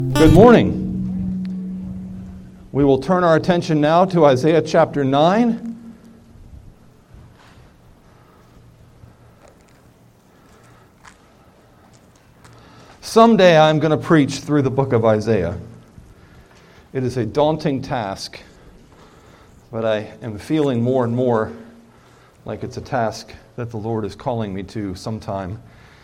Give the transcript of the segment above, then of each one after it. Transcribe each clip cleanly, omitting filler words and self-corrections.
Good morning. We will turn our attention now to Isaiah chapter 9. Someday I'm going to preach through the book of Isaiah. It is a daunting task, but I am feeling more and more like it's a task that the Lord is calling me to sometime.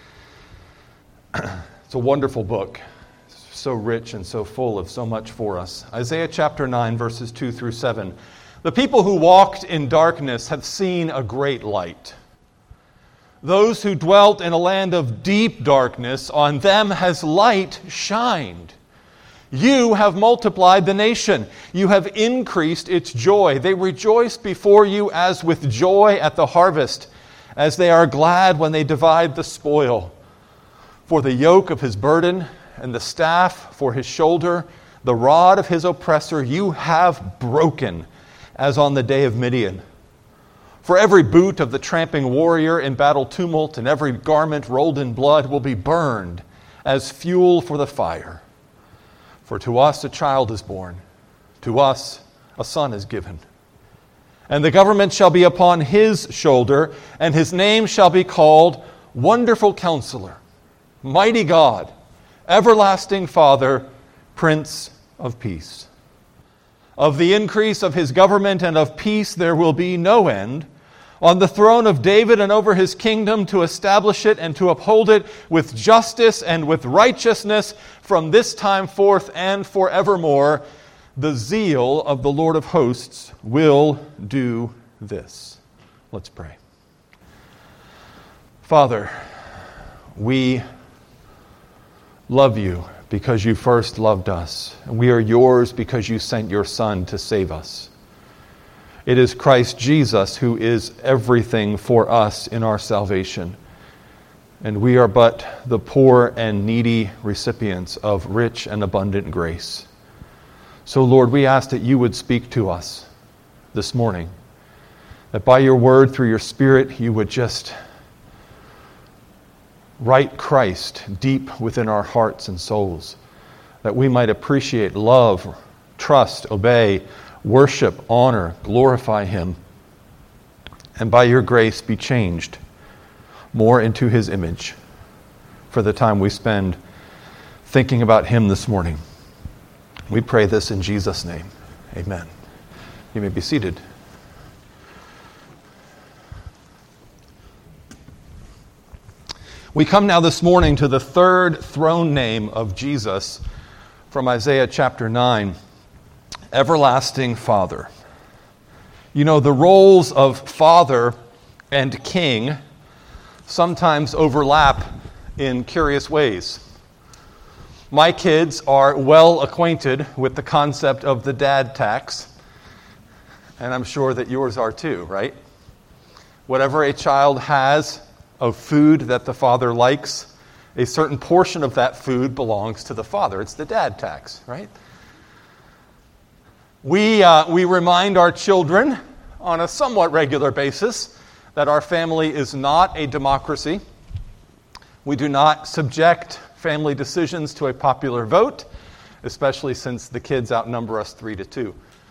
It's a wonderful book. So rich and so full of so much for us. Isaiah chapter 9, verses 2 through 7. The people who walked in darkness have seen a great light. Those who dwelt in a land of deep darkness, on them has light shined. You have multiplied the nation. You have increased its joy. They rejoice before you as with joy at the harvest, as they are glad when they divide the spoil. For the yoke of his burden and the staff for his shoulder, the rod of his oppressor, you have broken, as on the day of Midian. For every boot of the tramping warrior in battle tumult and every garment rolled in blood will be burned as fuel for the fire. For to us a child is born, to us a son is given. And the government shall be upon his shoulder, and his name shall be called Wonderful Counselor, Mighty God, Everlasting Father, Prince of Peace. Of the increase of his government and of peace there will be no end, on the throne of David and over his kingdom, to establish it and to uphold it with justice and with righteousness from this time forth and forevermore. The zeal of the Lord of hosts will do this. Let's pray. Father, we love you because you first loved us. And we are yours because you sent your Son to save us. It is Christ Jesus who is everything for us in our salvation. And we are but the poor and needy recipients of rich and abundant grace. So, Lord, we ask that you would speak to us this morning. That by your word, through your Spirit, you would just write Christ deep within our hearts and souls, that we might appreciate, love, trust, obey, worship, honor, glorify him, and by your grace be changed more into his image for the time we spend thinking about him this morning. We pray this in Jesus' name. Amen. You may be seated. We come now this morning to the third throne name of Jesus from Isaiah chapter 9, Everlasting Father. You know, the roles of father and king sometimes overlap in curious ways. My kids are well acquainted with the concept of the dad tax, and I'm sure that yours are too, right? Whatever a child has of food that the father likes, a certain portion of that food belongs to the father. It's the dad tax, right? We remind our children on a somewhat regular basis that our family is not a democracy. We do not subject family decisions to a popular vote, especially since the kids outnumber us 3-2.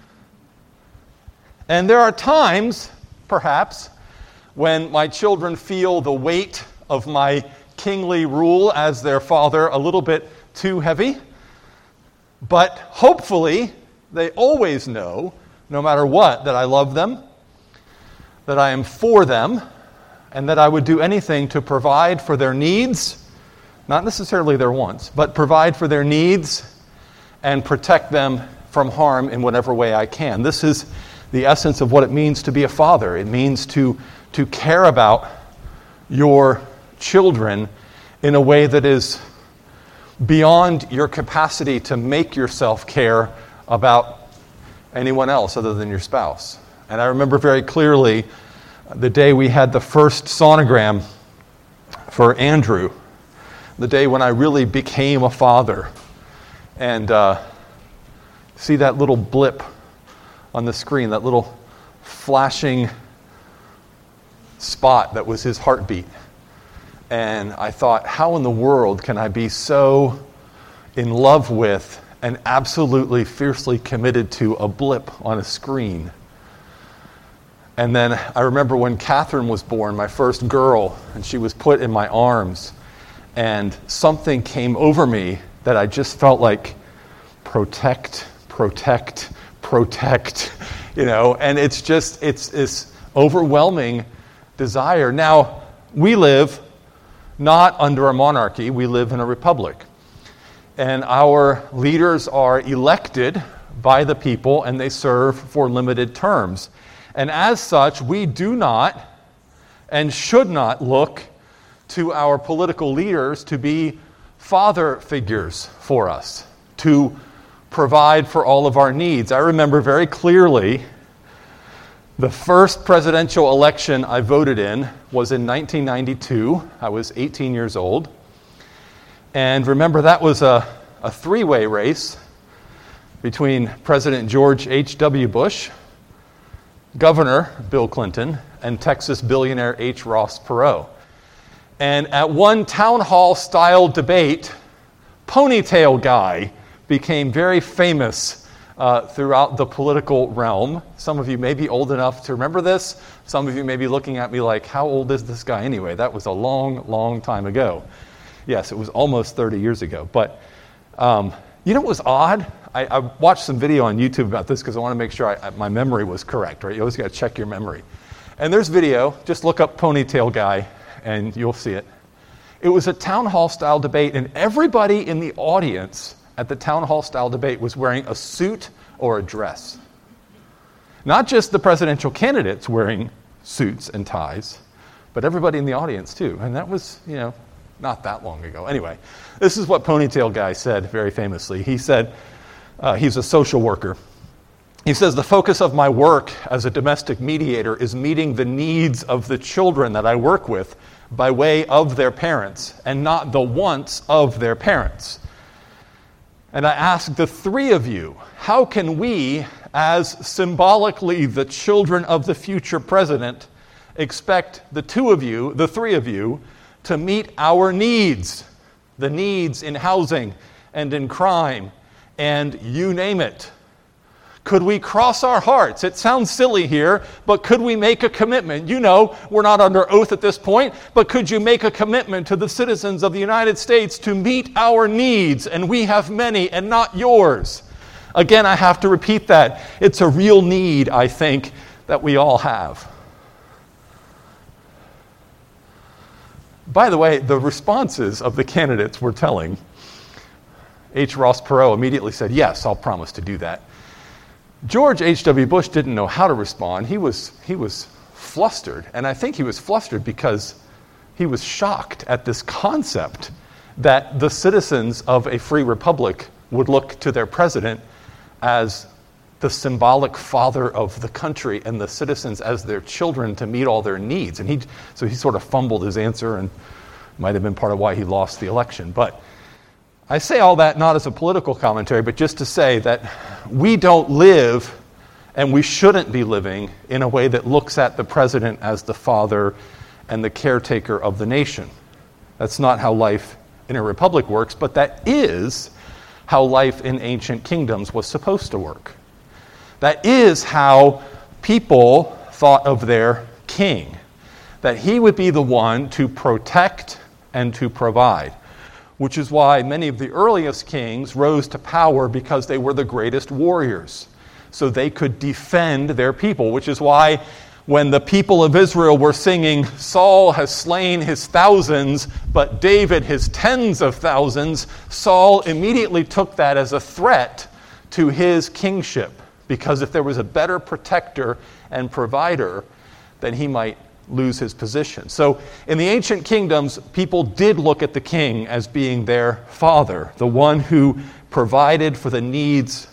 And there are times, perhaps, when my children feel the weight of my kingly rule as their father a little bit too heavy. But hopefully, they always know, no matter what, that I love them, that I am for them, and that I would do anything to provide for their needs, not necessarily their wants, but provide for their needs and protect them from harm in whatever way I can. This is the essence of what it means to be a father. It means to care about your children in a way that is beyond your capacity to make yourself care about anyone else other than your spouse. And I remember very clearly the day we had the first sonogram for Andrew, the day when I really became a father. And see that little blip on the screen, that little flashing spot that was his heartbeat. And I thought, how in the world can I be so in love with, and absolutely fiercely committed to a blip on a screen. And then I remember when Catherine was born, my first girl, and she was put in my arms, and something came over me that I just felt like, protect, protect, protect, and it's this overwhelming desire. Now, we live not under a monarchy, we live in a republic. And our leaders are elected by the people, and they serve for limited terms. And as such, we do not and should not look to our political leaders to be father figures for us, to provide for all of our needs. I remember very clearly the first presidential election I voted in was in 1992. I was 18 years old. And remember, that was a three-way race between President George H.W. Bush, Governor Bill Clinton, and Texas billionaire H. Ross Perot. And at one town hall-style debate, Ponytail Guy became very famous throughout the political realm. Some of you may be old enough to remember this. Some of you may be looking at me like, how old is this guy anyway? That was a long, long time ago. Yes, it was almost 30 years ago. But what was odd? I watched some video on YouTube about this because I want to make sure my memory was correct, right? You always got to check your memory. And there's video. Just look up Ponytail Guy, and you'll see it. It was a town hall-style debate, and everybody in the audience at the town hall-style debate was wearing a suit or a dress. Not just the presidential candidates wearing suits and ties, but everybody in the audience, too. And that was, not that long ago. Anyway, this is what Ponytail Guy said very famously. He said, he's a social worker. He says, the focus of my work as a domestic mediator is meeting the needs of the children that I work with by way of their parents and not the wants of their parents. And I ask the three of you, how can we, as symbolically the children of the future president, expect the three of you, to meet our needs, the needs in housing and in crime, and you name it? Could we cross our hearts? It sounds silly here, but could we make a commitment? We're not under oath at this point, but could you make a commitment to the citizens of the United States to meet our needs? And we have many, and not yours. Again, I have to repeat that. It's a real need, I think, that we all have. By the way, the responses of the candidates were telling. H. Ross Perot immediately said, yes, I'll promise to do that. George H.W. Bush didn't know how to respond. He was flustered, and I think he was flustered because he was shocked at this concept that the citizens of a free republic would look to their president as the symbolic father of the country and the citizens as their children to meet all their needs. And so he sort of fumbled his answer, and might have been part of why he lost the election. But I say all that not as a political commentary, but just to say that we don't live, and we shouldn't be living, in a way that looks at the president as the father and the caretaker of the nation. That's not how life in a republic works, but that is how life in ancient kingdoms was supposed to work. That is how people thought of their king, that he would be the one to protect and to provide, which is why many of the earliest kings rose to power because they were the greatest warriors, so they could defend their people, which is why when the people of Israel were singing, Saul has slain his thousands, but David his tens of thousands, Saul immediately took that as a threat to his kingship, because if there was a better protector and provider, then he might lose his position. So in the ancient kingdoms, people did look at the king as being their father, the one who provided for the needs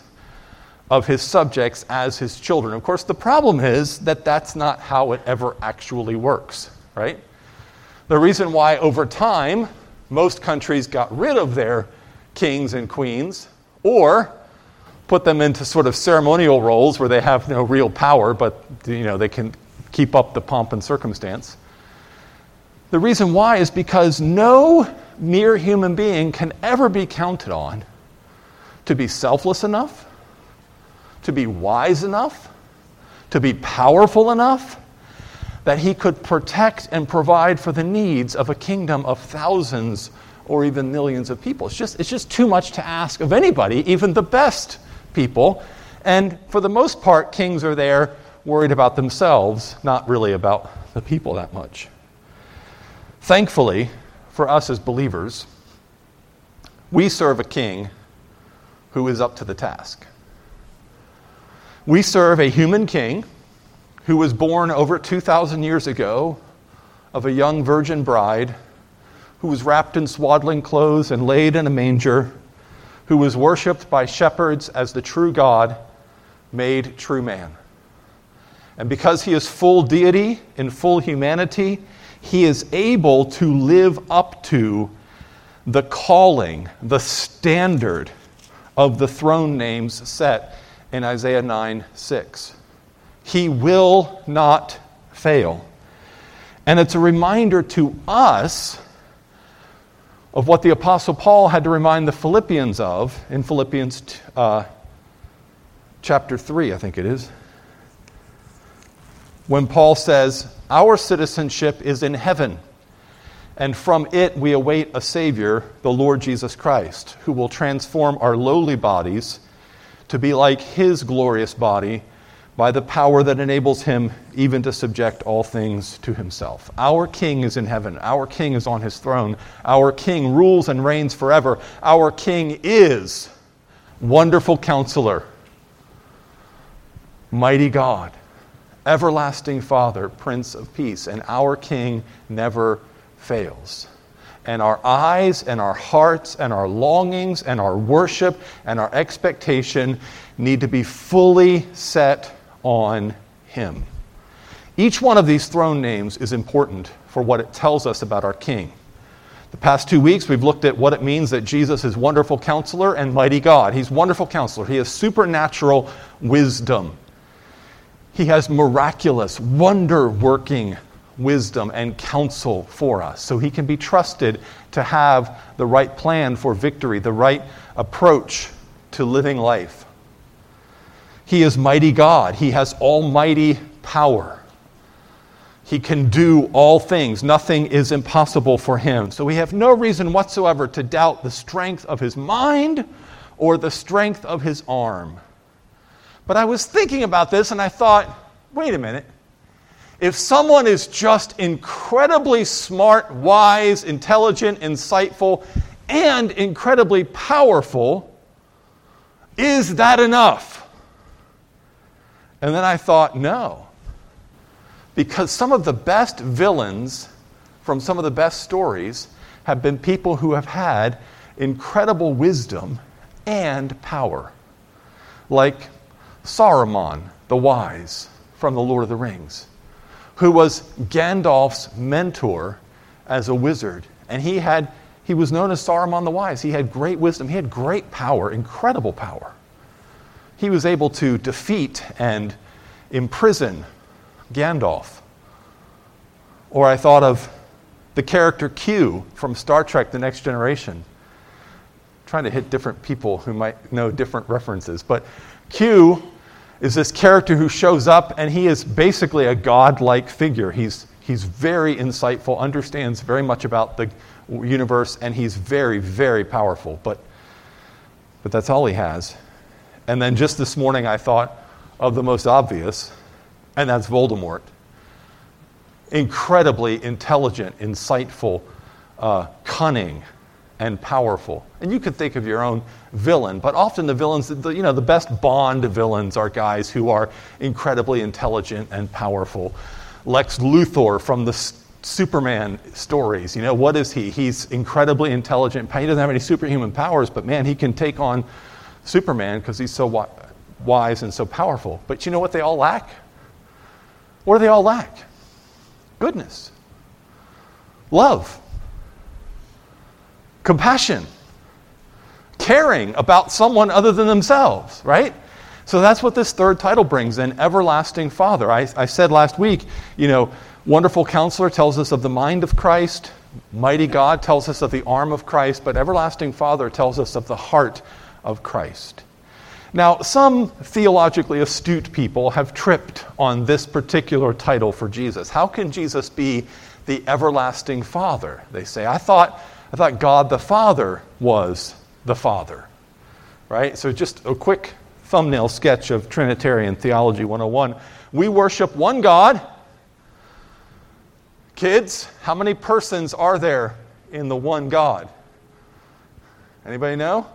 of his subjects as his children. Of course, the problem is that that's not how it ever actually works, right? The reason why over time most countries got rid of their kings and queens, or put them into sort of ceremonial roles where they have no real power, but they can keep up the pomp and circumstance. The reason why is because no mere human being can ever be counted on to be selfless enough, to be wise enough, to be powerful enough that he could protect and provide for the needs of a kingdom of thousands or even millions of people. It's just too much to ask of anybody, even the best people. And for the most part, kings are there worried about themselves, not really about the people that much. Thankfully, for us as believers, we serve a king who is up to the task. We serve a human king who was born over 2,000 years ago of a young virgin bride who was wrapped in swaddling clothes and laid in a manger, who was worshipped by shepherds as the true God made true man. And because he is full deity and full humanity, he is able to live up to the calling, the standard of the throne names set in Isaiah 9:6. He will not fail. And it's a reminder to us of what the Apostle Paul had to remind the Philippians of in Philippians chapter 3, I think it is, when Paul says, "Our citizenship is in heaven, and from it we await a Savior, the Lord Jesus Christ, who will transform our lowly bodies to be like his glorious body by the power that enables him even to subject all things to himself." Our King is in heaven. Our King is on his throne. Our King rules and reigns forever. Our King is Wonderful Counselor, Mighty God, Everlasting Father, Prince of Peace. And our King never fails. And our eyes and our hearts and our longings and our worship and our expectation need to be fully set on him. Each one of these throne names is important for what it tells us about our King. The past 2 weeks, we've looked at what it means that Jesus is Wonderful Counselor and Mighty God. He's Wonderful Counselor. He has supernatural wisdom. He has miraculous, wonder-working wisdom and counsel for us. So he can be trusted to have the right plan for victory, the right approach to living life. He is Mighty God. He has almighty power. He can do all things. Nothing is impossible for him. So we have no reason whatsoever to doubt the strength of his mind or the strength of his arm. But I was thinking about this and I thought, wait a minute. If someone is just incredibly smart, wise, intelligent, insightful, and incredibly powerful, is that enough? And then I thought, no. Because some of the best villains from some of the best stories have been people who have had incredible wisdom and power. Like Saruman, the wise, from The Lord of the Rings, who was Gandalf's mentor as a wizard. And he was known as Saruman the Wise. He had great wisdom. He had great power, incredible power. He was able to defeat and imprison Gandalf. Or I thought of the character Q from Star Trek: The Next Generation. I'm trying to hit different people who might know different references. But Q is this character who shows up, and he is basically a godlike figure. He's very insightful, understands very much about the universe, and he's very, very powerful. But that's all he has. And then just this morning I thought of the most obvious, and that's Voldemort. Incredibly intelligent, insightful, cunning, and powerful. And you could think of your own villain, but often the villains, the best Bond villains are guys who are incredibly intelligent and powerful. Lex Luthor from the Superman stories, what is he? He's incredibly intelligent. He doesn't have any superhuman powers, but man, he can take on Superman because he's so wise and so powerful. But you know what they all lack? What do they all lack? Goodness. Love. Compassion. Caring about someone other than themselves, right? So that's what this third title brings in, Everlasting Father. I said last week, Wonderful Counselor tells us of the mind of Christ. Mighty God tells us of the arm of Christ. But Everlasting Father tells us of the heart of Christ. Now, some theologically astute people have tripped on this particular title for Jesus. How can Jesus be the everlasting Father? They say, I thought God the Father was the Father. Right? So just a quick thumbnail sketch of Trinitarian Theology 101. We worship one God. Kids, how many persons are there in the one God? Anybody know?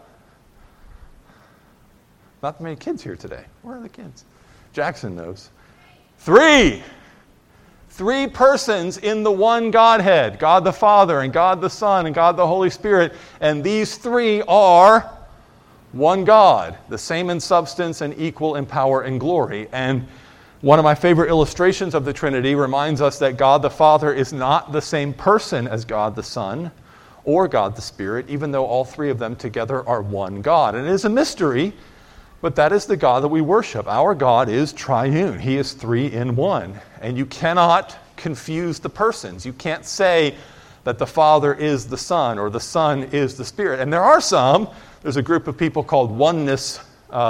Not many kids here today. Where are the kids? Jackson knows. 3. 3 persons in the one Godhead. God the Father and God the Son and God the Holy Spirit. And these 3 are one God, the same in substance and equal in power and glory. And one of my favorite illustrations of the Trinity reminds us that God the Father is not the same person as God the Son or God the Spirit, even though all 3 of them together are one God. And it is a mystery, but that is the God that we worship. Our God is triune. He is 3 in 1. And you cannot confuse the persons. You can't say that the Father is the Son or the Son is the Spirit. And there's a group of people called oneness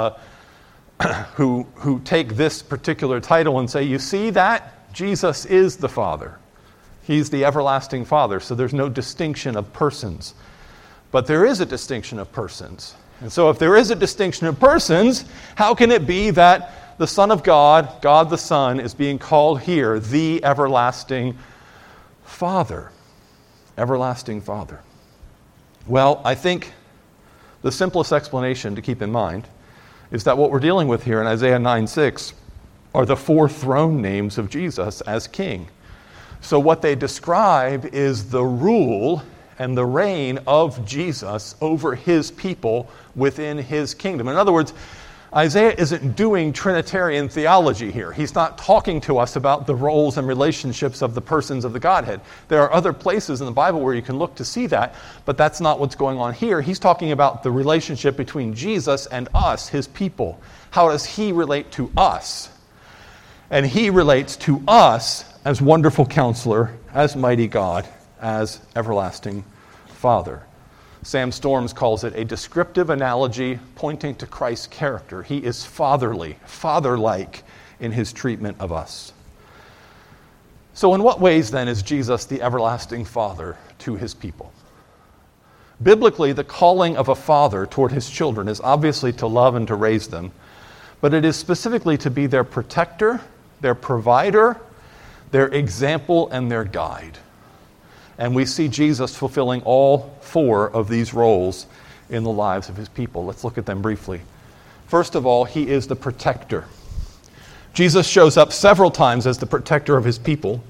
who take this particular title and say, you see that? Jesus is the Father. He's the everlasting Father, so there's no distinction of persons. But there is a distinction of persons. And so if there is a distinction of persons, how can it be that the Son of God, God the Son, is being called here the everlasting Father? Everlasting Father. Well, I think the simplest explanation to keep in mind is that what we're dealing with here in Isaiah 9:6 are the 4 throne names of Jesus as king. So what they describe is the rule and the reign of Jesus over his people within his kingdom. In other words, Isaiah isn't doing Trinitarian theology here. He's not talking to us about the roles and relationships of the persons of the Godhead. There are other places in the Bible where you can look to see that, but that's not what's going on here. He's talking about the relationship between Jesus and us, his people. How does he relate to us? And he relates to us as wonderful counselor, as mighty God, as everlasting Father. Sam Storms calls it a descriptive analogy pointing to Christ's character. He is fatherly, father-like in his treatment of us. So in what ways then is Jesus the everlasting Father to his people? Biblically, the calling of a father toward his children is obviously to love and to raise them, but it is specifically to be their protector, their provider, their example, and their guide. And we see Jesus fulfilling all 4 of these roles in the lives of his people. Let's look at them briefly. First of all, he is the protector. Jesus shows up several times as the protector of his people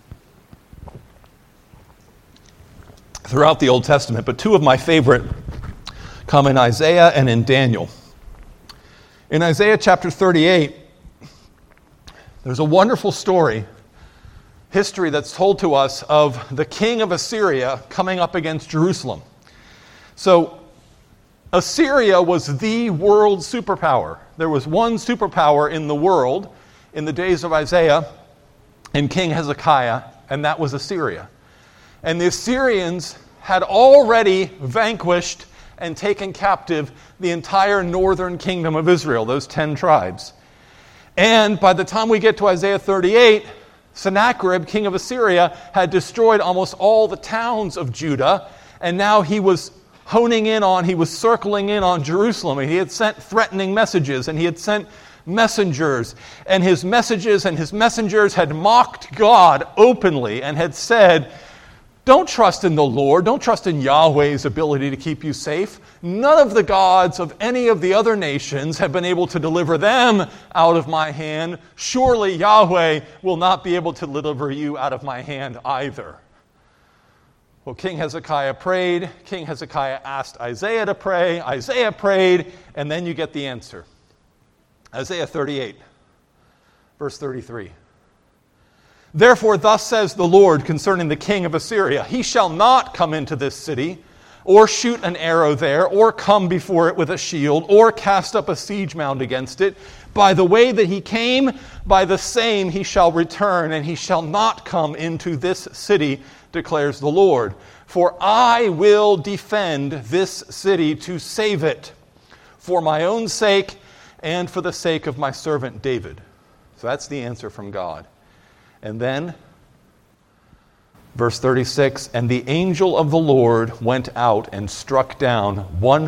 throughout the Old Testament, but 2 of my favorite come in Isaiah and in Daniel. In Isaiah chapter 38, there's a wonderful history that's told to us of the king of Assyria coming up against Jerusalem. So Assyria was the world superpower. There was one superpower in the world in the days of Isaiah and King Hezekiah, and that was Assyria. And the Assyrians had already vanquished and taken captive the entire northern kingdom of Israel, those 10 tribes. And by the time we get to Isaiah 38, Sennacherib, king of Assyria, had destroyed almost all the towns of Judah, and now he was circling in on Jerusalem, and he had sent threatening messages, and he had sent messengers, and his messages and his messengers had mocked God openly and had said, don't trust in the Lord, don't trust in Yahweh's ability to keep you safe. None of the gods of any of the other nations have been able to deliver them out of my hand. Surely Yahweh will not be able to deliver you out of my hand either. Well, King Hezekiah prayed. King Hezekiah asked Isaiah to pray. Isaiah prayed, and then you get the answer. Isaiah 38, verse 33. Therefore, thus says the Lord concerning the king of Assyria, he shall not come into this city, or shoot an arrow there, or come before it with a shield, or cast up a siege mound against it. By the way that he came, by the same he shall return, and he shall not come into this city, declares the Lord. For I will defend this city to save it. for my own sake and for the sake of my servant David. So that's the answer from God. And then, verse 36, and the angel of the Lord went out and struck down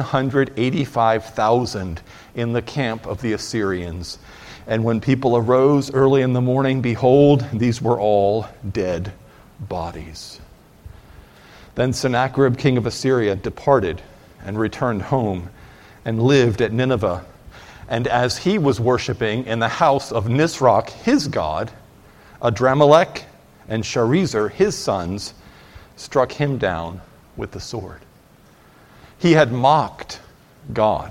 185,000 in the camp of the Assyrians. And when people arose early in the morning, behold, these were all dead bodies. Then Sennacherib, king of Assyria, departed and returned home and lived at Nineveh. And as he was worshiping in the house of Nisroch, his god, Adramelech and Sharezer, his sons, struck him down with the sword. He had mocked God.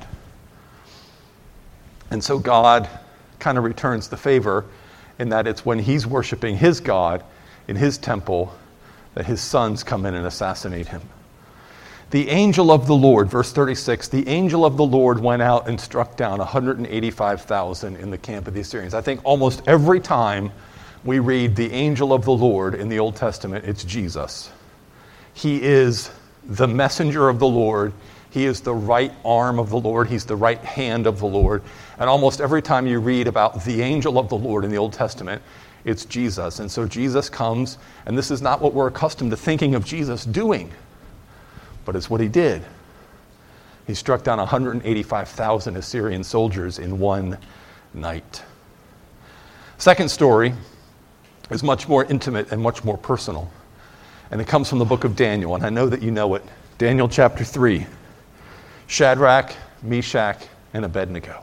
And so God kind of returns the favor in that it's when he's worshiping his God in his temple that his sons come in and assassinate him. The angel of the Lord, verse 36, the angel of the Lord went out and struck down 185,000 in the camp of the Assyrians. I think almost every time we read the angel of the Lord in the Old Testament, it's Jesus. He is the messenger of the Lord. He is the right arm of the Lord. He's the right hand of the Lord. And almost every time you read about the angel of the Lord in the Old Testament, it's Jesus. And so Jesus comes, and this is not what we're accustomed to thinking of Jesus doing, but it's what he did. He struck down 185,000 Assyrian soldiers in one night. Second story is much more intimate and much more personal. And it comes from the book of Daniel, and I know that you know it. Daniel chapter 3. Shadrach, Meshach, and Abednego.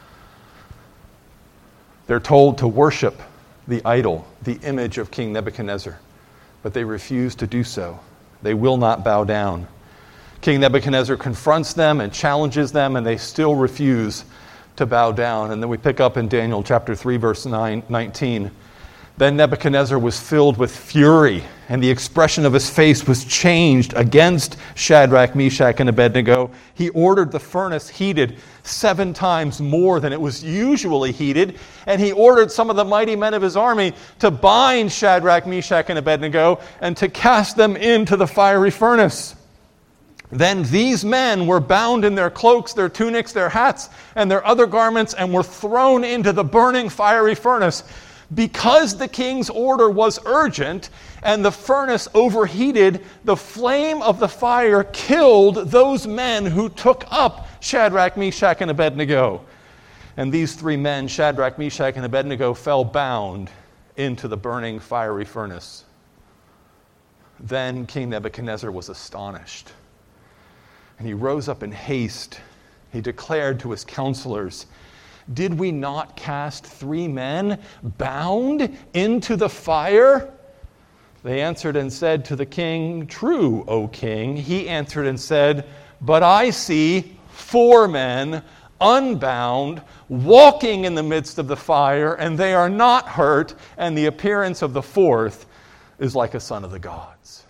They're told to worship the idol, the image of King Nebuchadnezzar, but they refuse to do so. They will not bow down. King Nebuchadnezzar confronts them and challenges them, and they still refuse to bow down. And then we pick up in Daniel chapter 3, verse 19. Then Nebuchadnezzar was filled with fury, and the expression of his face was changed against Shadrach, Meshach, and Abednego. He ordered the furnace heated 7 times more than it was usually heated, and he ordered some of the mighty men of his army to bind Shadrach, Meshach, and Abednego and to cast them into the fiery furnace. Then these men were bound in their cloaks, their tunics, their hats, and their other garments, and were thrown into the burning fiery furnace. Because the king's order was urgent and the furnace overheated, the flame of the fire killed those men who took up Shadrach, Meshach, and Abednego. And these 3 men, Shadrach, Meshach, and Abednego, fell bound into the burning fiery furnace. Then King Nebuchadnezzar was astonished, and he rose up in haste. He declared to his counselors, "Did we not cast 3 men bound into the fire?" They answered and said to the king, "True, O king." He answered and said, "But I see 4 men unbound, walking in the midst of the fire, and they are not hurt, and the appearance of the 4th is like a son of the gods."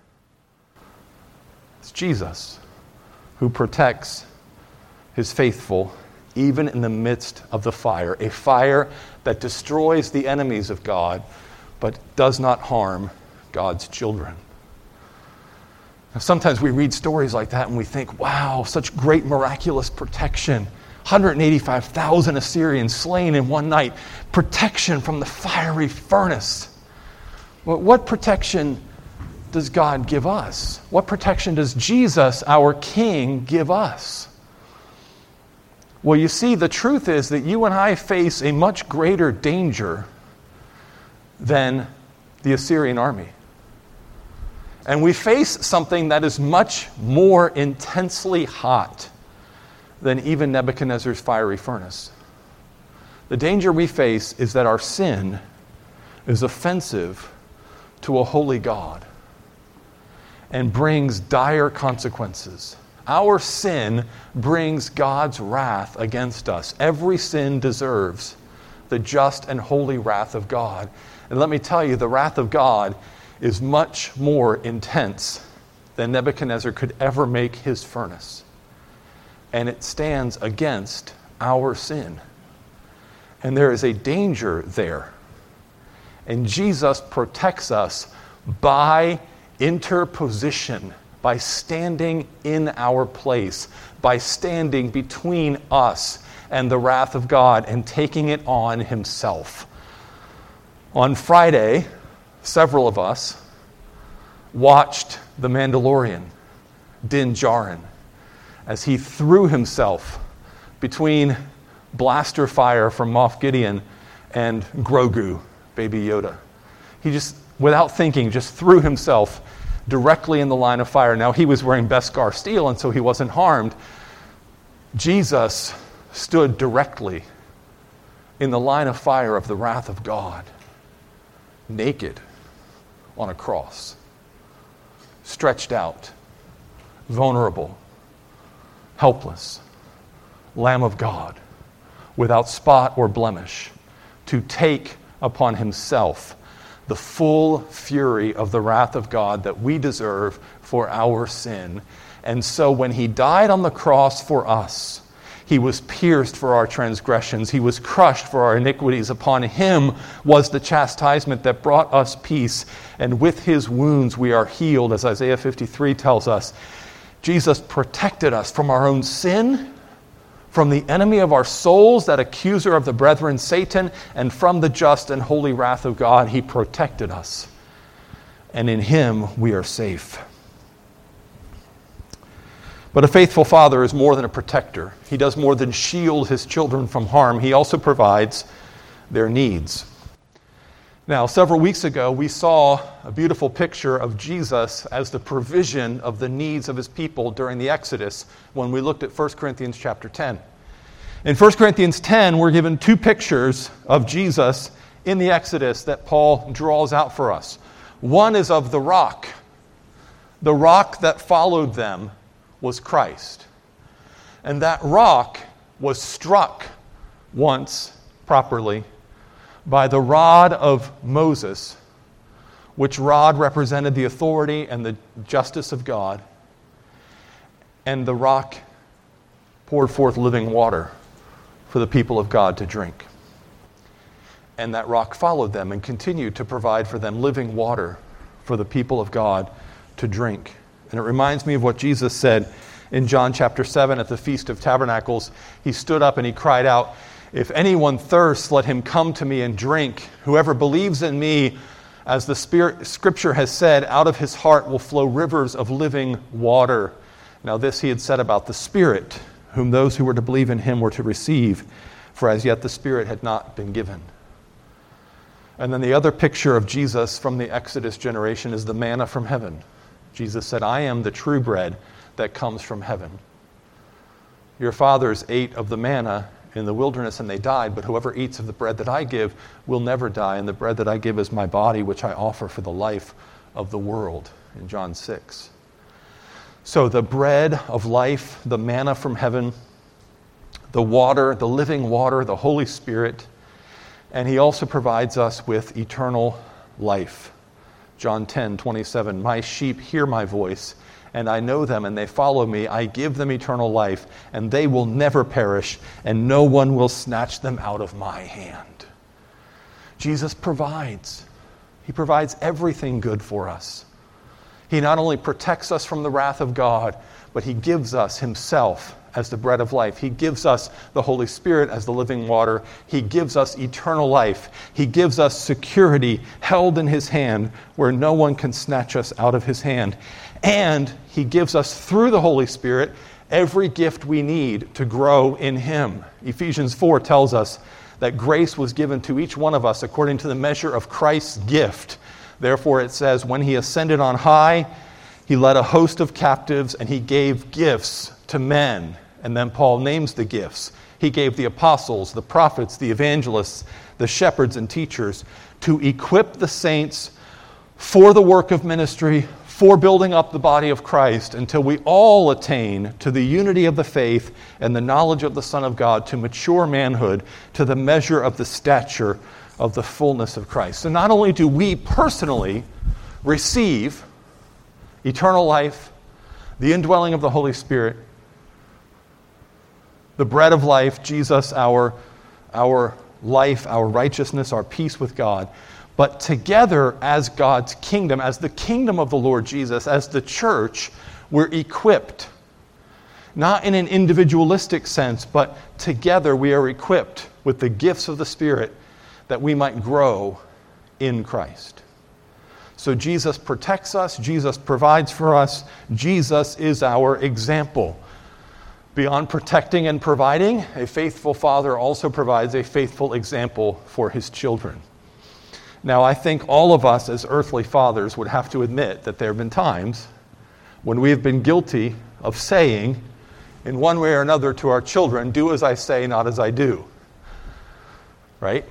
It's Jesus who protects his faithful even in the midst of the fire, a fire that destroys the enemies of God, but does not harm God's children. Now, sometimes we read stories like that and we think, wow, such great miraculous protection. 185,000 Assyrians slain in one night. Protection from the fiery furnace. But what protection does God give us? What protection does Jesus, our King, give us? Well, you see, the truth is that you and I face a much greater danger than the Assyrian army. And we face something that is much more intensely hot than even Nebuchadnezzar's fiery furnace. The danger we face is that our sin is offensive to a holy God and brings dire consequences. Our sin brings God's wrath against us. Every sin deserves the just and holy wrath of God. And let me tell you, the wrath of God is much more intense than Nebuchadnezzar could ever make his furnace. And it stands against our sin. And there is a danger there. And Jesus protects us by interposition by standing in our place, by standing between us and the wrath of God and taking it on himself. On Friday, several of us watched The Mandalorian, Din Djarin, as he threw himself between blaster fire from Moff Gideon and Grogu, Baby Yoda. He just, without thinking, just threw himself directly in the line of fire. Now, he was wearing Beskar steel, and so he wasn't harmed. Jesus stood directly in the line of fire of the wrath of God, naked on a cross, stretched out, vulnerable, helpless, Lamb of God, without spot or blemish, to take upon himself the full fury of the wrath of God that we deserve for our sin. And so when he died on the cross for us, he was pierced for our transgressions. He was crushed for our iniquities. Upon him was the chastisement that brought us peace. And with his wounds we are healed, as Isaiah 53 tells us. Jesus protected us from our own sin, from the enemy of our souls, that accuser of the brethren, Satan, and from the just and holy wrath of God. He protected us. And in him we are safe. But a faithful father is more than a protector. He does more than shield his children from harm. He also provides their needs. Now, several weeks ago, we saw a beautiful picture of Jesus as the provision of the needs of his people during the Exodus when we looked at 1 Corinthians chapter 10. In 1 Corinthians 10, we're given two pictures of Jesus in the Exodus that Paul draws out for us. One is of the rock that followed them was Christ. And that rock was struck once properly by the rod of Moses, which rod represented the authority and the justice of God. And the rock poured forth living water for the people of God to drink. And that rock followed them and continued to provide for them living water for the people of God to drink. And it reminds me of what Jesus said in John chapter 7 at the Feast of Tabernacles. He stood up and he cried out, "If anyone thirsts, let him come to me and drink. Whoever believes in me, as the Scripture has said, out of his heart will flow rivers of living water." Now this he had said about the Spirit, whom those who were to believe in him were to receive, for as yet the Spirit had not been given. And then the other picture of Jesus from the Exodus generation is the manna from heaven. Jesus said, "I am the true bread that comes from heaven. Your fathers ate of the manna in the wilderness and they died, but whoever eats of the bread that I give will never die, and the bread that I give is my body, which I offer for the life of the world," in John 6. So the bread of life, the manna from heaven, the water, the living water, the Holy Spirit, and he also provides us with eternal life. John 10:27, "My sheep hear my voice, and I know them, and they follow me. I give them eternal life, and they will never perish, and no one will snatch them out of my hand." Jesus provides. He provides everything good for us. He not only protects us from the wrath of God, but he gives us himself as the bread of life. He gives us the Holy Spirit as the living water. He gives us eternal life. He gives us security held in his hand where no one can snatch us out of his hand. And he gives us through the Holy Spirit every gift we need to grow in him. Ephesians 4 tells us that grace was given to each one of us according to the measure of Christ's gift. Therefore it says, when he ascended on high, he led a host of captives and he gave gifts to men. And then Paul names the gifts. He gave the apostles, the prophets, the evangelists, the shepherds and teachers to equip the saints for the work of ministry, for building up the body of Christ until we all attain to the unity of the faith and the knowledge of the Son of God, to mature manhood, to the measure of the stature of the fullness of Christ. So not only do we personally receive eternal life, the indwelling of the Holy Spirit, the bread of life, Jesus, our life, our righteousness, our peace with God, but together as God's kingdom, as the kingdom of the Lord Jesus, as the church, We're equipped. Not in an individualistic sense, but together we are equipped with the gifts of the Spirit that we might grow in Christ. So Jesus protects us, Jesus provides for us, Jesus is our example. Beyond protecting and providing, a faithful father also provides a faithful example for his children. Now, I think all of us as earthly fathers would have to admit that there have been times when we have been guilty of saying, in one way or another, to our children, do as I say, not as I do. Right?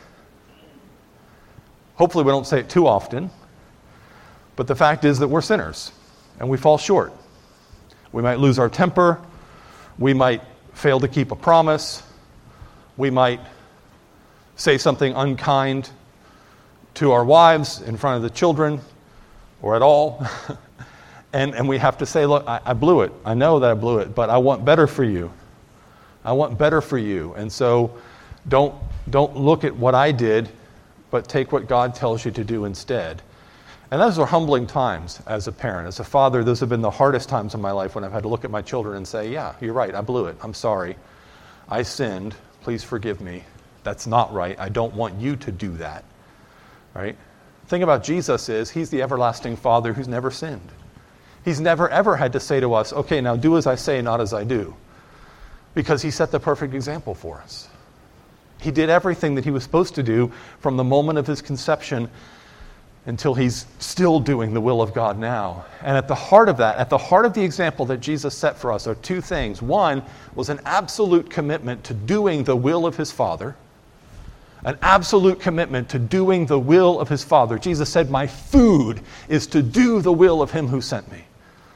Hopefully we don't say it too often, but the fact is that we're sinners, and we fall short. We might lose our temper, we might fail to keep a promise, we might say something unkind to our wives in front of the children, or at all. And we have to say, look, I blew it. I know that I blew it, but I want better for you. I want better for you. And so don't look at what I did, but take what God tells you to do instead. And those are humbling times as a parent. As a father, those have been the hardest times in my life when I've had to look at my children and say, yeah, you're right, I blew it. I'm sorry. I sinned. Please forgive me. That's not right. I don't want you to do that. Right? The thing about Jesus is he's the everlasting Father who's never sinned. He's never, ever had to say to us, okay, now do as I say, not as I do. Because he set the perfect example for us. He did everything that he was supposed to do from the moment of his conception until he's still doing the will of God now. And at the heart of that, at the heart of the example that Jesus set for us are two things. One was an absolute commitment to doing the will of his Father. An absolute commitment to doing the will of his Father. Jesus said, my food is to do the will of him who sent me.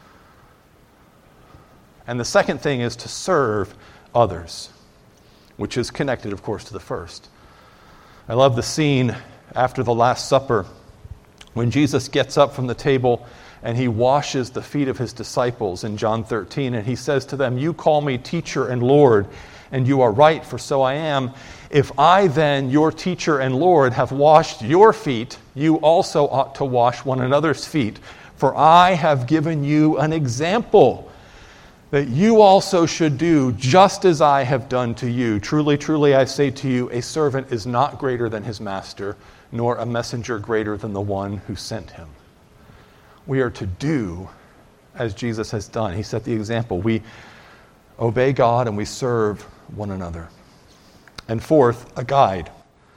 And the second thing is to serve others, which is connected, of course, to the first. I love the scene after the Last Supper when Jesus gets up from the table and he washes the feet of his disciples in John 13, and he says to them, you call me teacher and Lord, and you are right, for so I am. If I then, your teacher and Lord, have washed your feet, you also ought to wash one another's feet. For I have given you an example that you also should do just as I have done to you. Truly, truly, I say to you, a servant is not greater than his master, nor a messenger greater than the one who sent him. We are to do as Jesus has done. He set the example. We obey God and we serve one another. And fourth, a guide.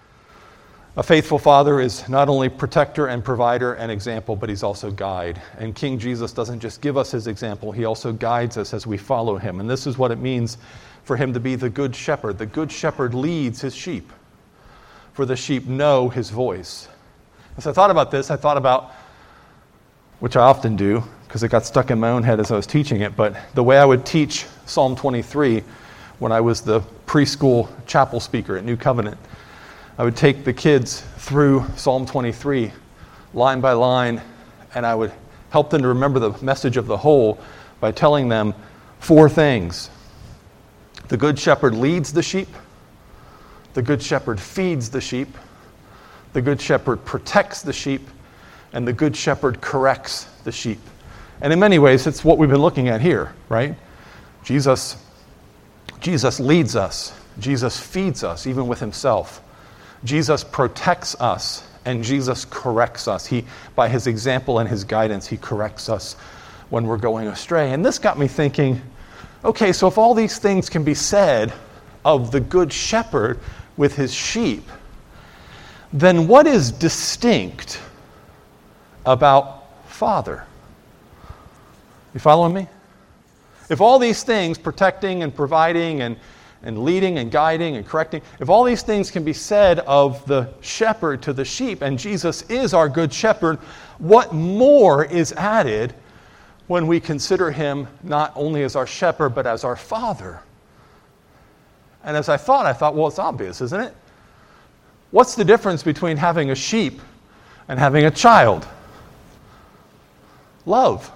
A faithful father is not only protector and provider and example, but he's also guide. And King Jesus doesn't just give us his example, he also guides us as we follow him. And this is what it means for him to be the good shepherd. The good shepherd leads his sheep, for the sheep know his voice. As I thought about this, I thought about, which I often do, because it got stuck in my own head as I was teaching it, but the way I would teach Psalm 23 when I was the preschool chapel speaker at New Covenant. I would take the kids through Psalm 23, line by line, and I would help them to remember the message of the whole by telling them four things. The good shepherd leads the sheep. The good shepherd feeds the sheep. The good shepherd protects the sheep. And the good shepherd corrects the sheep. And in many ways, it's what we've been looking at here, right? Jesus leads us. Jesus feeds us, even with himself. Jesus protects us, and Jesus corrects us. By his example and his guidance, he corrects us when we're going astray. And this got me thinking, okay, so if all these things can be said of the good shepherd with his sheep, then what is distinct about Father? You following me? If all these things, protecting and providing and leading and guiding and correcting, if all these things can be said of the shepherd to the sheep, and Jesus is our good shepherd, what more is added when we consider him not only as our shepherd, but as our Father? And as I thought, well, it's obvious, isn't it? What's the difference between having a sheep and having a child? Love.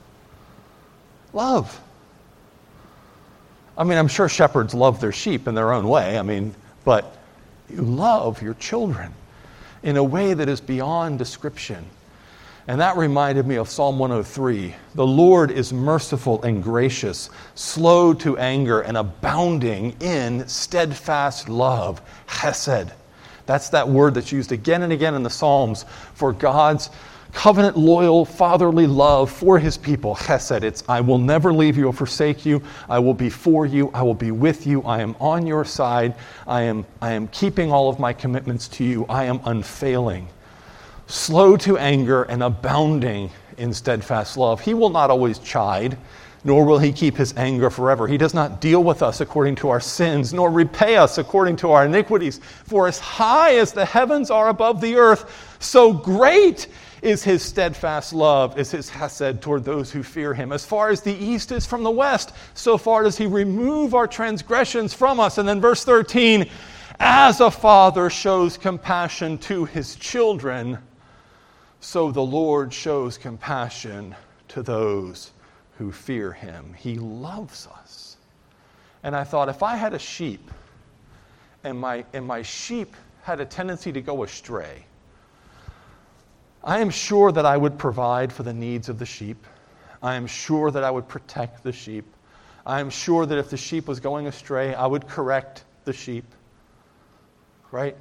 Love. I mean, I'm sure shepherds love their sheep in their own way. But you love your children in a way that is beyond description. And that reminded me of Psalm 103. The Lord is merciful and gracious, slow to anger and abounding in steadfast love, chesed. That's that word that's used again and again in the Psalms for God's covenant, loyal, fatherly love for his people, chesed. It's, I will never leave you or forsake you. I will be for you. I will be with you. I am on your side. I am keeping all of my commitments to you. I am unfailing. Slow to anger and abounding in steadfast love. He will not always chide, nor will he keep his anger forever. He does not deal with us according to our sins, nor repay us according to our iniquities. For as high as the heavens are above the earth, so great is his steadfast love, is his chesed toward those who fear him. As far as the east is from the west, so far does he remove our transgressions from us. And then verse 13, as a father shows compassion to his children, so the Lord shows compassion to those who fear him. He loves us. And I thought, if I had a sheep and my sheep had a tendency to go astray, I am sure that I would provide for the needs of the sheep. I am sure that I would protect the sheep. I am sure that if the sheep was going astray, I would correct the sheep. Right?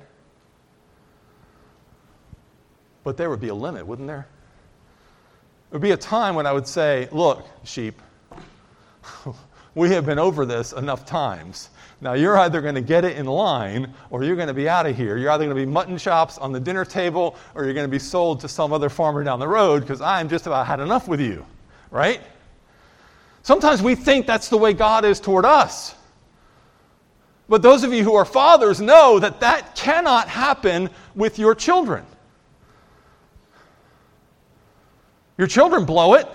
But there would be a limit, wouldn't there? There would be a time when I would say, look, sheep, we have been over this enough times. Now you're either going to get it in line or you're going to be out of here. You're either going to be mutton chops on the dinner table or you're going to be sold to some other farmer down the road because I'm just about had enough with you. Right? Sometimes we think that's the way God is toward us. But those of you who are fathers know that that cannot happen with your children. Your children blow it,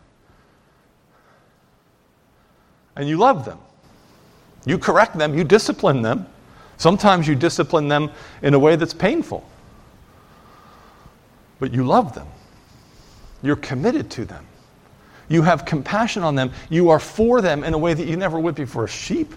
and you love them. You correct them, you discipline them. Sometimes you discipline them in a way that's painful. But you love them. You're committed to them. You have compassion on them. You are for them in a way that you never would be for a sheep.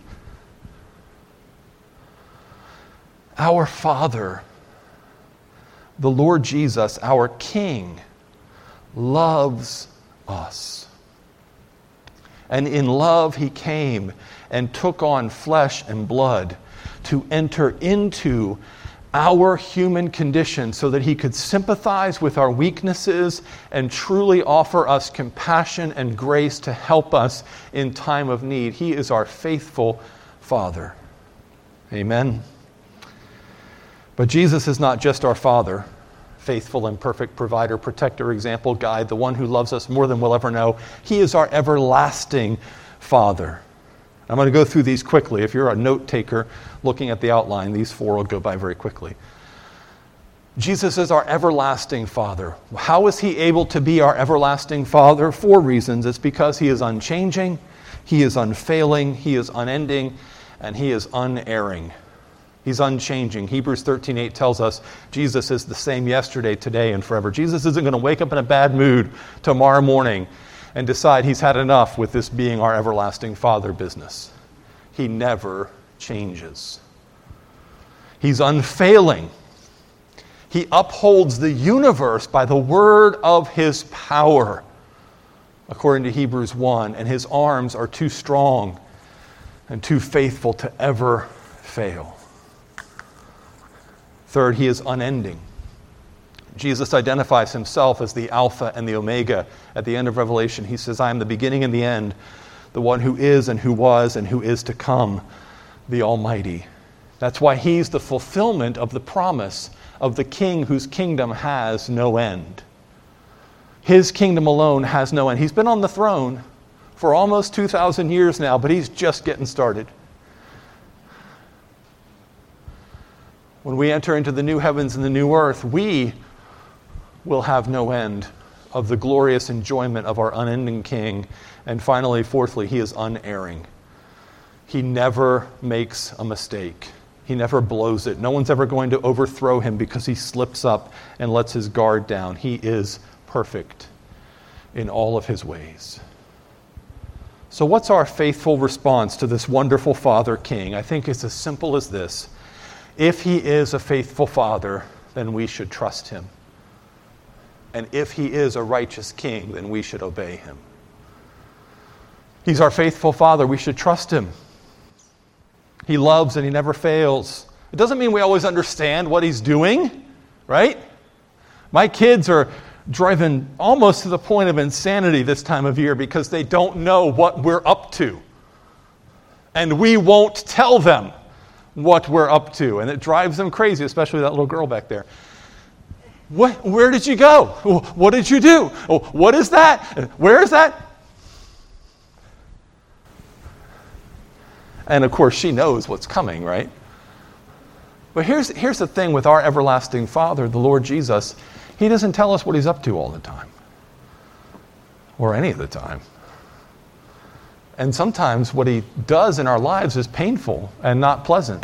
Our Father, the Lord Jesus, our King, loves us. And in love he came and took on flesh and blood to enter into our human condition so that he could sympathize with our weaknesses and truly offer us compassion and grace to help us in time of need. He is our faithful Father. Amen. But Jesus is not just our Father, faithful and perfect provider, protector, example, guide, the one who loves us more than we'll ever know. He is our everlasting Father. I'm going to go through these quickly. If you're a note taker looking at the outline, these four will go by very quickly. Jesus is our everlasting Father. How is he able to be our everlasting Father? 4 reasons. It's because he is unchanging, he is unfailing, he is unending, and he is unerring. He's unchanging. Hebrews 13:8 tells us Jesus is the same yesterday, today, and forever. Jesus isn't going to wake up in a bad mood tomorrow morning and decide he's had enough with this being our everlasting Father business. He never changes. He's unfailing. He upholds the universe by the word of his power, according to Hebrews 1, and his arms are too strong and too faithful to ever fail. Third, he is unending. Jesus identifies himself as the Alpha and the Omega. At the end of Revelation, he says, I am the beginning and the end, the one who is and who was and who is to come, the Almighty. That's why he's the fulfillment of the promise of the King whose kingdom has no end. His kingdom alone has no end. He's been on the throne for almost 2,000 years now, but he's just getting started. When we enter into the new heavens and the new earth, we will have no end of the glorious enjoyment of our unending King. And finally, fourthly, he is unerring. He never makes a mistake. He never blows it. No one's ever going to overthrow him because he slips up and lets his guard down. He is perfect in all of his ways. So what's our faithful response to this wonderful Father King? I think it's as simple as this. If he is a faithful Father, then we should trust him. And if he is a righteous king, then we should obey him. He's our faithful Father. We should trust him. He loves and he never fails. It doesn't mean we always understand what he's doing, right? My kids are driven almost to the point of insanity this time of year because they don't know what we're up to. And we won't tell them what we're up to. And it drives them crazy, especially that little girl back there. Where did you go? What did you do? What is that? Where is that? And of course, she knows what's coming, right? But here's the thing with our everlasting Father, the Lord Jesus. He doesn't tell us what he's up to all the time. Or any of the time. And sometimes what he does in our lives is painful and not pleasant.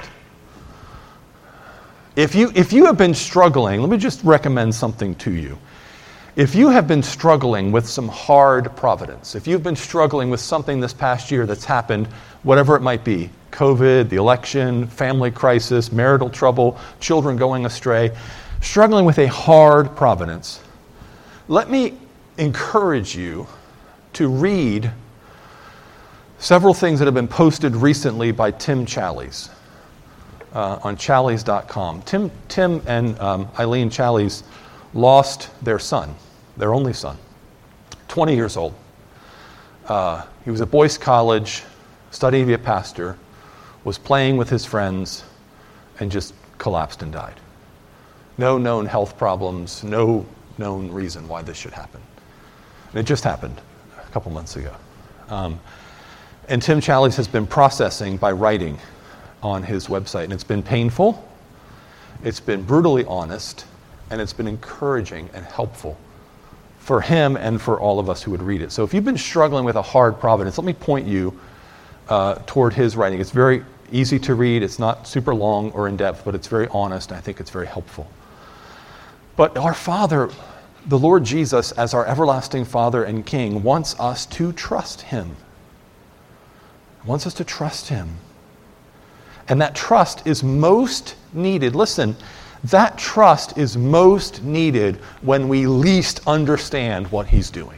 If you have been struggling, let me just recommend something to you. If you have been struggling with some hard providence, if you've been struggling with something this past year that's happened, whatever it might be, COVID, the election, family crisis, marital trouble, children going astray, struggling with a hard providence, let me encourage you to read several things that have been posted recently by Tim Challies on Challies.com. Tim and Eileen Challies lost their son, their only son, 20 years old. He was at Boyce College, studying to be a pastor, was playing with his friends, and just collapsed and died. No known health problems, no known reason why this should happen. And it just happened a couple months ago. And Tim Challies has been processing by writing on his website. And it's been painful, it's been brutally honest, and it's been encouraging and helpful for him and for all of us who would read it. So if you've been struggling with a hard providence, let me point you toward his writing. It's very easy to read. It's not super long or in-depth, but it's very honest, and I think it's very helpful. But our Father, the Lord Jesus, as our everlasting Father and King, wants us to trust him. Wants us to trust him. And that trust is most needed. Listen, that trust is most needed when we least understand what he's doing.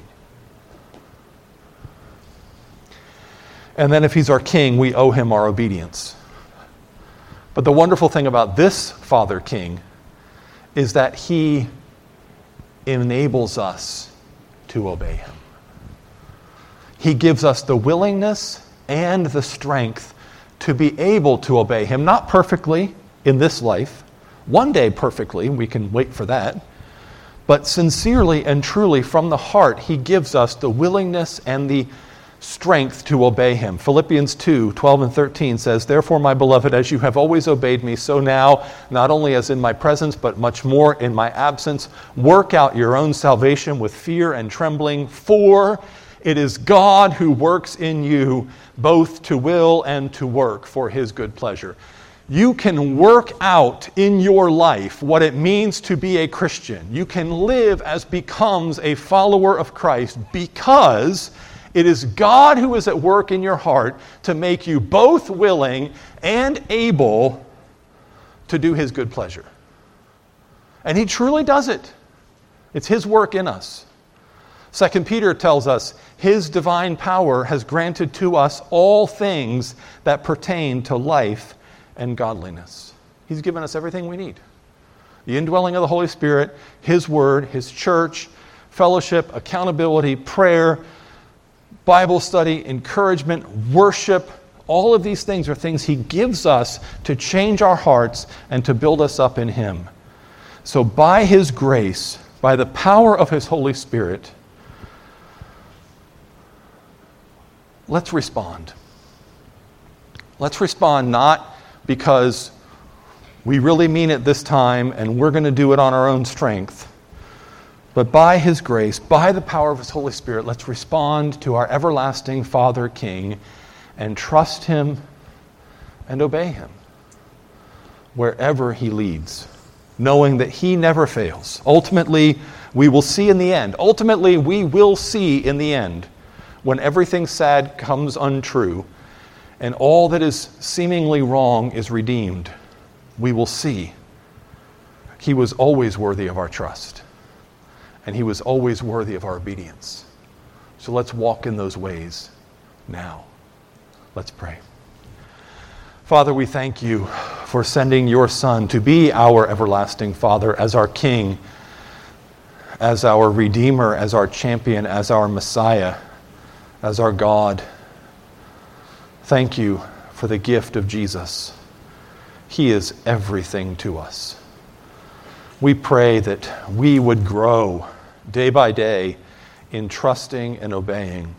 And then if he's our king, we owe him our obedience. But the wonderful thing about this Father King is that he enables us to obey him. He gives us the willingness and the strength to be able to obey him, not perfectly in this life, one day perfectly, we can wait for that, but sincerely and truly from the heart, he gives us the willingness and the strength to obey him. Philippians 2:12 and 13 says, "Therefore, my beloved, as you have always obeyed me, so now, not only as in my presence, but much more in my absence, work out your own salvation with fear and trembling, for it is God who works in you both to will and to work for his good pleasure." You can work out in your life what it means to be a Christian. You can live as becomes a follower of Christ because it is God who is at work in your heart to make you both willing and able to do his good pleasure. And he truly does it. It's his work in us. 2 Peter tells us, his divine power has granted to us all things that pertain to life and godliness. He's given us everything we need. The indwelling of the Holy Spirit, his word, his church, fellowship, accountability, prayer, Bible study, encouragement, worship. All of these things are things he gives us to change our hearts and to build us up in him. So by his grace, by the power of his Holy Spirit, let's respond. Let's respond not because we really mean it this time and we're going to do it on our own strength, but by his grace, by the power of his Holy Spirit, let's respond to our everlasting Father King and trust him and obey him wherever he leads, knowing that he never fails. Ultimately, we will see in the end. Ultimately, we will see in the end when everything sad comes untrue and all that is seemingly wrong is redeemed, we will see he was always worthy of our trust. and he was always worthy of our obedience. So let's walk in those ways now. Let's pray. Father, we thank you for sending your Son to be our everlasting Father, as our King, as our Redeemer, as our champion, as our Messiah, as our God. Thank you for the gift of Jesus. He is everything to us. We pray that we would grow day by day in trusting and obeying.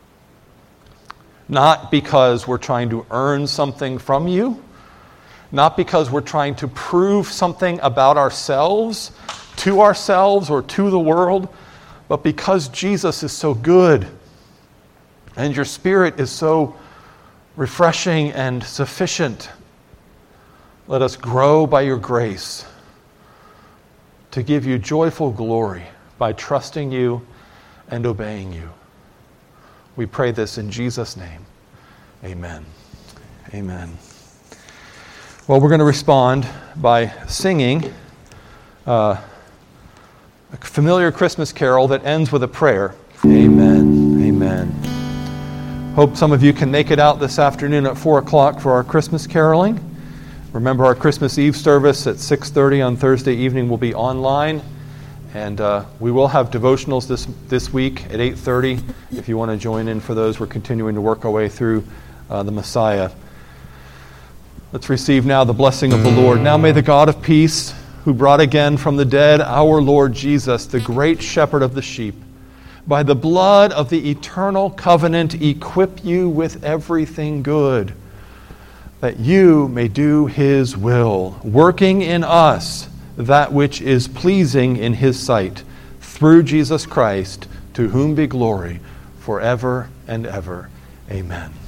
Not because we're trying to earn something from you, not because we're trying to prove something about ourselves or to the world, but because Jesus is so good and your Spirit is so refreshing and sufficient. Let us grow by your grace to give you joyful glory by trusting you and obeying you. We pray this in Jesus' name. Amen. Amen. Well, we're going to respond by singing a familiar Christmas carol that ends with a prayer. Amen. Amen. Hope some of you can make it out this afternoon at 4 o'clock for our Christmas caroling. Remember, our Christmas Eve service at 6:30 on Thursday evening will be online. And we will have devotionals this week at 8:30. If you want to join in for those, we're continuing to work our way through the Messiah. Let's receive now the blessing of the Lord. Now may the God of peace, who brought again from the dead our Lord Jesus, the great shepherd of the sheep, by the blood of the eternal covenant equip you with everything good, that you may do his will, working in us that which is pleasing in his sight, through Jesus Christ, to whom be glory forever and ever. Amen.